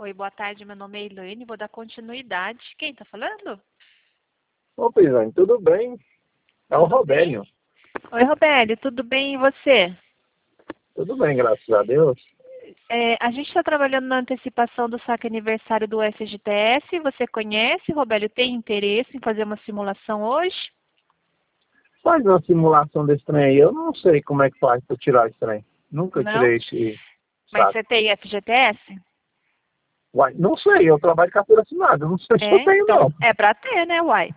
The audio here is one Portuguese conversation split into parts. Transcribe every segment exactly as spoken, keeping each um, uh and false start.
Oi, boa tarde, meu nome é Elaine, vou dar continuidade. Quem tá falando? Ô, Pisani, tudo bem? É o Tudo Robério. bem? Oi, Robério, tudo bem e você? Tudo bem, graças a Deus. É, a gente está trabalhando na antecipação do saque aniversário do F G T S. Você conhece, Robério? Tem interesse em fazer uma simulação hoje? Faz uma simulação desse trem aí. Eu não sei como é que faz para tirar esse trem. Nunca Não? tirei esse Mas saco. você tem F G T S? Uai, não sei, eu trabalho com carteira assinada. Eu não sei se eu É, tenho, então não. é para ter, né, uai?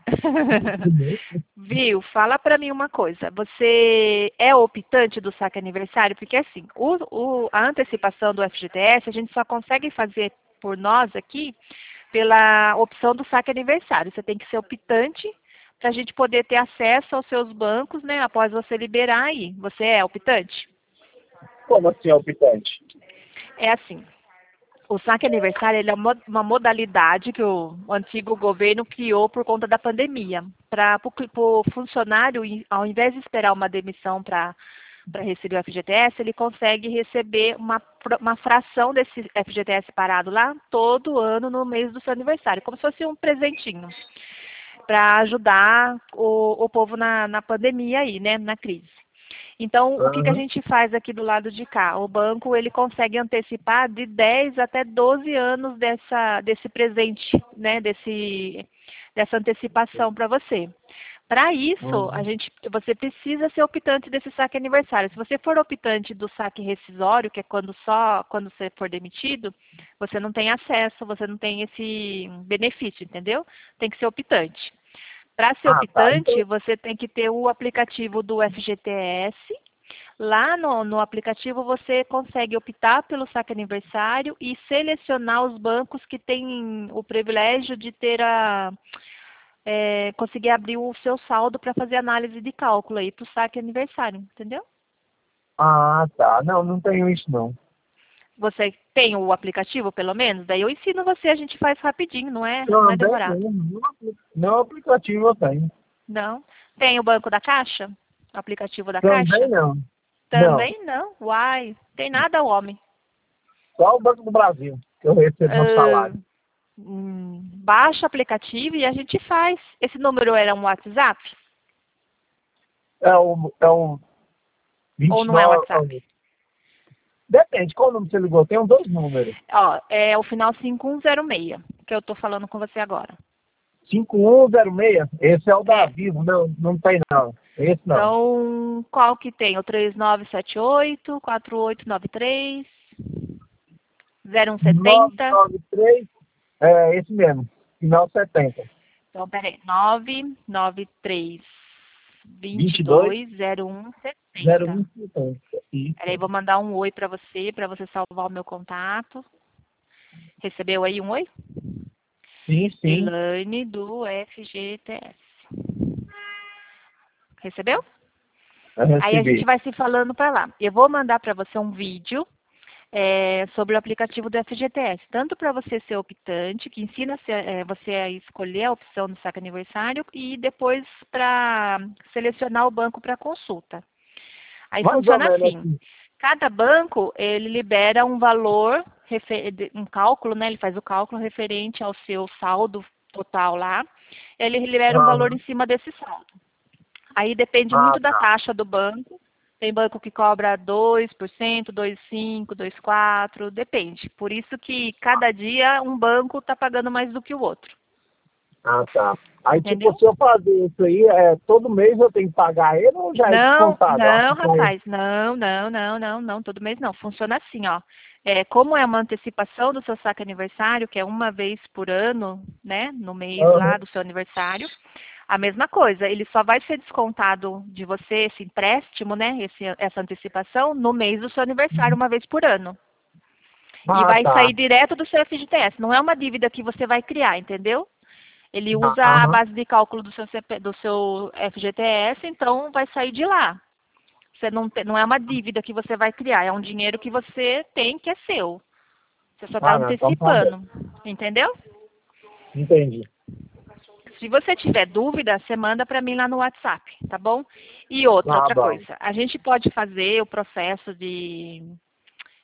Viu? Fala para mim uma coisa. Você é optante do saque aniversário? Porque assim, o, o- a antecipação do F G T S a gente só consegue fazer por nós aqui pela opção do saque aniversário. Você tem que ser optante para a gente poder ter acesso aos seus bancos, né? Após você liberar aí. Você é optante? Como assim, optante? É assim. O saque aniversário ele é uma uma modalidade que o, o antigo governo criou por conta da pandemia. Para o funcionário, e- ao invés de esperar uma demissão para para receber o F G T S, ele consegue receber uma, pro- uma fração desse F G T S parado lá todo ano no mês do seu aniversário, como se fosse um presentinho para ajudar o, o povo na, na pandemia aí, né, na crise. Então, o que, que a Aham. gente faz aqui do lado de cá? O banco ele consegue antecipar de dez até doze anos dessa, desse presente, né, desse, dessa antecipação para você. Para isso, a Uhum. gente, você precisa ser optante desse saque aniversário. Se você for optante do saque rescisório, que é quando só quando você for demitido, você não tem acesso, você não tem esse benefício, entendeu? Tem que ser optante. Para ser Ah, tá. optante, Então, você tem que ter o aplicativo do F G T S. Lá no, no aplicativo você consegue optar pelo saque aniversário e selecionar os bancos que têm o privilégio de ter a é, conseguir abrir o seu saldo para fazer análise de cálculo aí para o saque aniversário, entendeu? ah, tá. Não, não tenho isso, não. Você tem o aplicativo, pelo menos? Daí eu ensino você, a gente faz rapidinho, não é, não é Também não. demorado. Não, não aplicativo eu tenho. Não. Tem o Banco da Caixa? O aplicativo da Também Caixa? não. Não. Também não. Uai, tem nada, homem. Só o Banco do Brasil, que eu recebo meu Ah, salário. hum, baixa o aplicativo e a gente faz. Esse número era um WhatsApp É o, é o ou não é vinte e nove. WhatsApp? Depende, qual número você ligou? Tem dois números. Ó, é o final cinco um zero seis que eu tô falando com você agora. cinco um zero seis, esse é o da É. Vivo, não, não tem não. Esse não. Então, qual que tem? O três nove sete oito, quatro oito nove três, zero um setenta. nove nove três, é esse mesmo, final setenta. Então, peraí. nove nove três vinte e dois, dois dois zero um zero setenta. um setenta. Peraí, Isso. vou mandar um oi para você, para você salvar o meu contato. Recebeu aí um oi? Sim, sim, Elaine do F G T S. Recebeu? eu Aí a gente recebi. vai se falando para lá. Eu vou mandar para você um vídeo é, sobre o aplicativo do F G T S, tanto para você ser optante, que ensina se- é, você a escolher a opção do saque aniversário, e depois para selecionar o banco para consulta. Aí Mais ou funciona menos assim. assim. Cada banco, ele libera um valor, refe- de- um cálculo, né? Ele faz o cálculo referente ao seu saldo total lá. Ele libera um valor Aham. em cima desse saldo. Aí depende Ah, muito da tá. taxa do banco. Tem banco que cobra dois por cento, dois vírgula cinco por cento, dois vírgula quatro por cento, depende. Por isso que cada dia um banco está pagando mais do que o outro. Ah, tá. Aí, tipo, Entendeu? se eu fazer isso aí, é, todo mês eu tenho que pagar ele ou já é Não, descontado? Eu acho não, que é. rapaz, não, não, não, não, não, todo mês não. Funciona assim, ó. É, como é uma antecipação do seu saque aniversário, que é uma vez por ano, né, no mês lá Aham. do seu aniversário, a mesma coisa, ele só vai ser descontado de você esse empréstimo, né, esse, essa antecipação, no mês do seu aniversário, uma vez por ano. E Ah, vai tá. sair direto do seu F G T S. Não é uma dívida que você vai criar, entendeu? Ele Ah, usa a aham. base de cálculo do seu, C P do seu F G T S, então vai sair de lá. Você não, te- não é uma dívida que você vai criar, é um dinheiro que você tem que é seu. Você só está Ah, não, então tá bom. antecipando, entendeu? Entendi. Se você tiver dúvida, você manda para mim lá no WhatsApp, tá bom? E outra, Tá outra bom. coisa, a gente pode fazer o processo de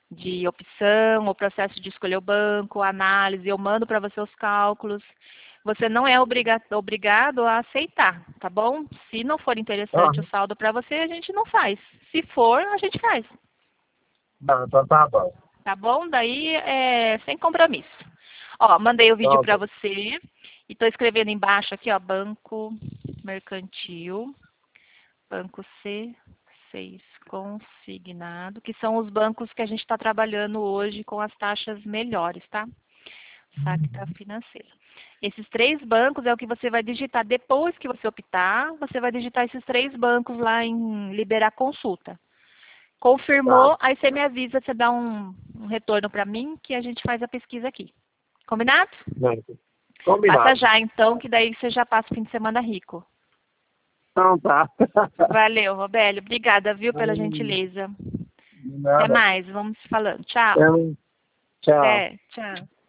de opção, o processo de escolher o banco, a análise, eu mando para você os cálculos. Você não é obriga obrigado a aceitar, tá bom? Se não for interessante o Aham. saldo para você, a gente não faz. Se for, a gente faz. Tá, então tá bom. Tá bom? Daí é sem compromisso. Ó, mandei o vídeo Tá para bom. você e tô escrevendo embaixo aqui, ó, Banco Mercantil, Banco C seis consignado, que são os bancos que a gente está trabalhando hoje com as taxas melhores, tá? Sacta Financeira. Esses três bancos é o que você vai digitar depois que você optar, você vai digitar esses três bancos lá em liberar consulta. Tá. Confirmou, aí você me avisa, você dá um, um retorno para mim que a gente faz a pesquisa aqui. Combinado? Né? Passa Combinado. já então, que daí você já passa o fim de semana rico. Então tá. Valeu, Robélio. Obrigada, viu, pela Hum, gentileza. Até Nada. mais, vamos falando. Tchau. Então, tchau. Até, tchau.